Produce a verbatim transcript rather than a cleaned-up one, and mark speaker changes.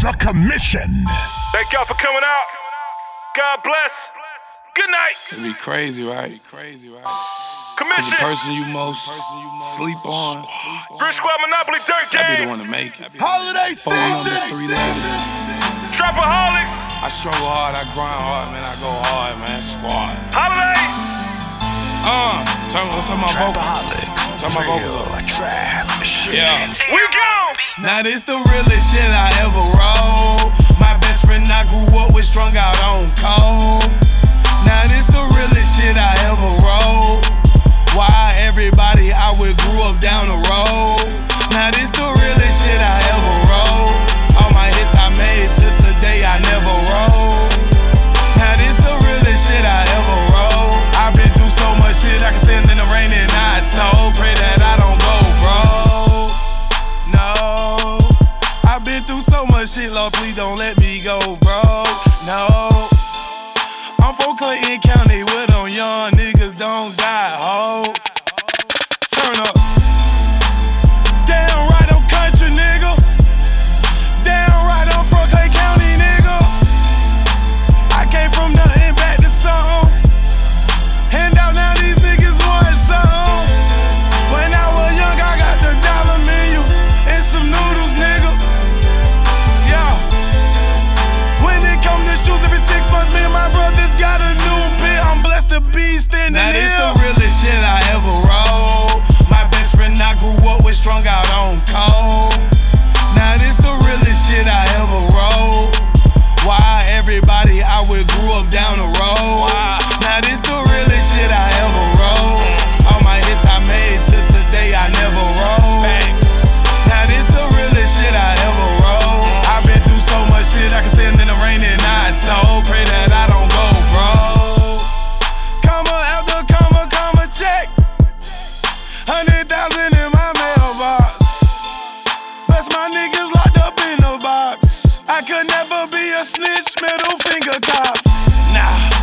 Speaker 1: a commission.
Speaker 2: Thank y'all for coming out. God bless. Good night.
Speaker 3: It'd be crazy, right? Crazy, right?
Speaker 2: Commission.
Speaker 3: The person you most sleep on,
Speaker 2: Rich Squad Monopoly Dirt Gang.
Speaker 3: that be the one to make it.
Speaker 4: Holiday
Speaker 3: Four numbers,
Speaker 4: season.
Speaker 3: three letters.
Speaker 2: Trapaholics.
Speaker 3: I struggle hard, I grind hard, man. I go hard, man. Squad.
Speaker 2: Holiday.
Speaker 3: Uh, turn what's up my vocals?
Speaker 4: Trapaholics.
Speaker 3: Turn my vocals up.
Speaker 4: Trap shit.
Speaker 3: Yeah.
Speaker 2: We go.
Speaker 3: Now this the realest shit I ever roll. My best friend I grew up with, strung out on cold. Now this the realest shit I ever roll. Why everybody I with grew up down the road. Now this the realest shit I ever roll. All my hits I made till today I never roll. Now this the realest shit I ever roll. I've been through so much shit I can stand in the rain and not so. Pray that I don't go broke. No, I've been through so much shit, Lord, please don't let me go broke. No, I'm from Clayton County where them young niggas don't die, ho. Turn up. Damn right, I'm country, nigga. Damn right, I'm from Clayton County, nigga. I came from nothing back to something. Hand out now these niggas want something. When I was young, I got the dollar menu and some noodles, nigga. Yeah. When it come to shoes every six months, me and my brothers got a new bit. I'm blessed to be standing here. Now this the realest shit I ever roll. My best friend I grew up with, strung out on cold. Now this the realest shit I ever roll. Why everybody I with grew up down the road. Now this the realest shit I ever roll. All my hits I made till today I never roll. Now this the realest shit I ever roll. I've been through so much shit I can stand in the rain and not so. Pray that I don't go broke. Comma after comma, comma check. Hundred thousand in my mailbox. Bless my niggas locked up in the box. I could never be a snitch, middle finger cops. Nah.